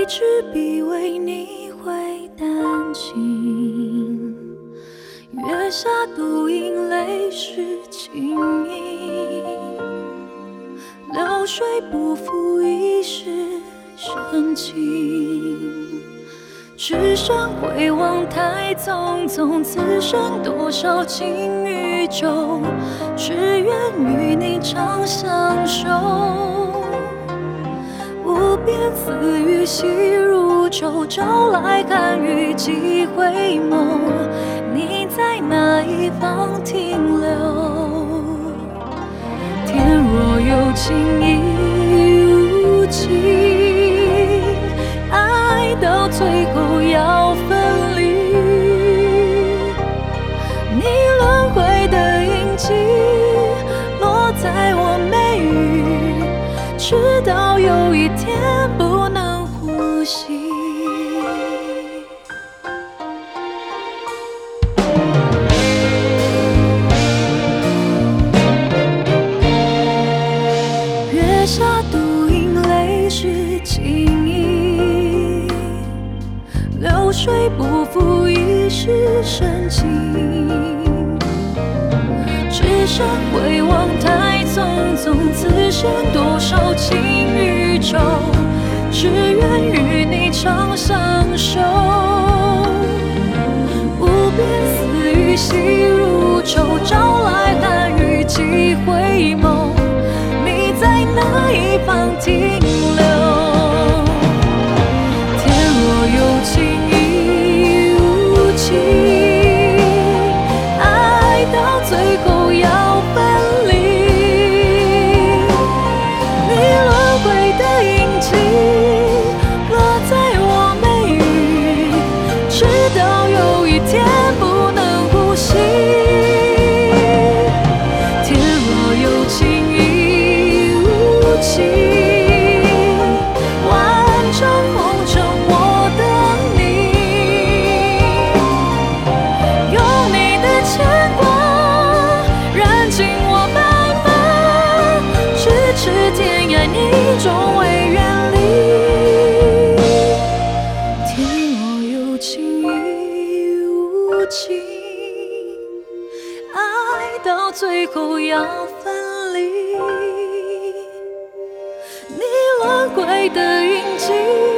直以为你会担心，月下独饮泪湿情意，流水不负一世深情。只剩回望太匆匆，此生多少情与愁，只愿与你长相守。无边丝雨细如愁，朝来寒雨几回眸，你在哪一方停留？天若有情亦无情，爱到最后要分离。你轮回的印记落在我眉宇，直到有一天不能呼吸。月下独饮泪湿情意，流水不负一世深情。只剩回望太匆匆，此生多少情与愁，只愿与你长相守。无边丝雨细如愁，朝来寒雨几回眸，你在哪一方停留？天若有情亦无情，爱到最后要分离。你轮回的印记落在我眉宇，直到有一天不能呼吸。天若有情亦无情，万丈红尘我等你，用你的牵挂燃尽我白发，咫尺天涯你终未远离。天若有情亦无情，爱到最后要分离。你轮回的印记